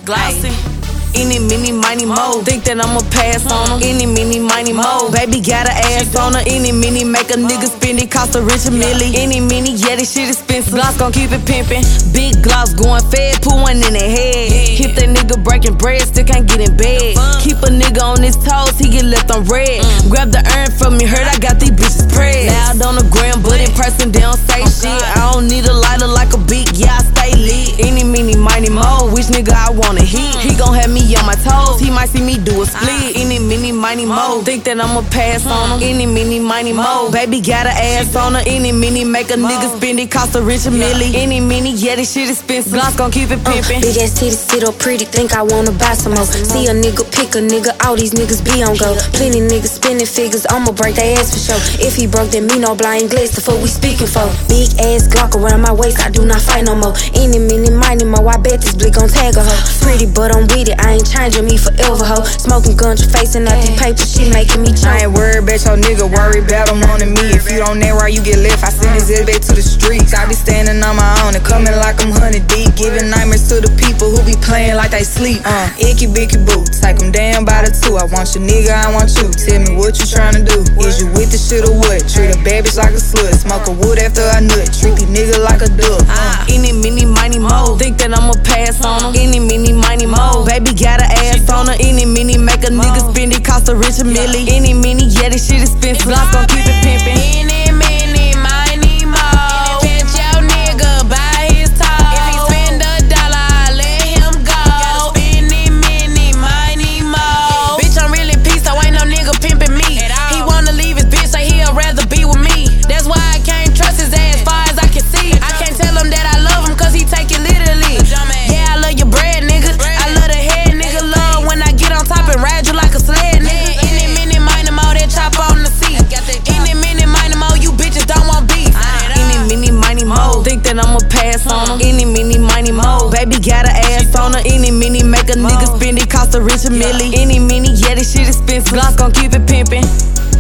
glossy. Any, mini, miny, mo. Think that I'ma pass on them. Any, mini, miny, mo. Baby got a ass on her. Any, mini, make a nigga spend it, cost a rich a milli. Any, mini, yeah, this shit expensive. Gloss gon' keep it pimpin'. Big gloss going fed, put one in the head. Hit that nigga breaking bread, still can't get in bed. Keep a nigga on his toes, he get left on red. Grab the urn from me, heard I got these bitches pressed. Loud on the gram, but in person they don't say shit. I don't need a lighter like a beat, yeah, I stay lit. Any, mini, miny, mo. Which nigga I wanna hit? He gon' have me on my toes, he might see me do a split. Any, mini, miny, mo. Think that I'ma pass on him. Any, mini, miny, mo. Baby got a ass on her. Any, mini, make a nigga spend it, cost a rich a milli. Any, mini, yeah, this shit expensive. Gloss gon' keep it pimpin'. Big ass titties sit up pretty, think I wanna buy some more. See a nigga pick a nigga, all these niggas be on go. Plenty niggas spending figures, I'ma break their ass for sure. If he broke, then me no blind glass, the fuck we speaking for. Big ass Glock around my waist, I do not fight no more. Any, mini, miny, mo, I bet this blick gon' tag a hoe. Pretty, but I'm with it, I ain't changing me forever, ho. Smoking guns, facing out these papers, she making me choke. I ain't worried about your nigga, worry about him wanting me. If you don't know where you get left, I send his head back to the streets. I be standing on my own and coming like I'm 100 deep, giving nightmares to the people who be playing like they sleep. Icky bicky boots, take them down by the two. I want your nigga, I want you. Tell me what you tryna do. Is you with the shit or what? Treat a bad bitch like a slut. Smoke a wood after I nut. Treat these niggas like a duck. Any, mini, miny, mo. Think that I'ma pass on him. Any, mini, miny, mo. Baby got a ass on her. Any, mini, make a nigga spend it, cost a rich a milli. Any, mini, yeah, this shit expensive. Gloss gon' keep it pimpin'. Any, mini, miny, mo. Catch your nigga by his toe. If he spend $1, I let him go. Any, mini, miny, mo. Bitch, I'm really peace, so ain't no nigga pimpin' me. He wanna leave his bitch, so he'll rather be with me. That's why I can't trust his ass, far as I can see. I can't tell him that I love him, cause he take it literally. Yeah, I love your bread, nigga. I love the head, nigga. Love when I get on top and ride you like a sled, nigga. Any, mini, miny, mo, that chop on the seat. Any, mini, miny, mo, you bitches don't want beef. Any, mini, miny, mo. Think that I'ma pass on him. Any, mini, miny, mo. Baby got a ass on her. Any, mini, make a nigga spend it, cost a rich a milli. Any, mini, yeah, this shit expensive. Gloss gon' keep it pimpin'.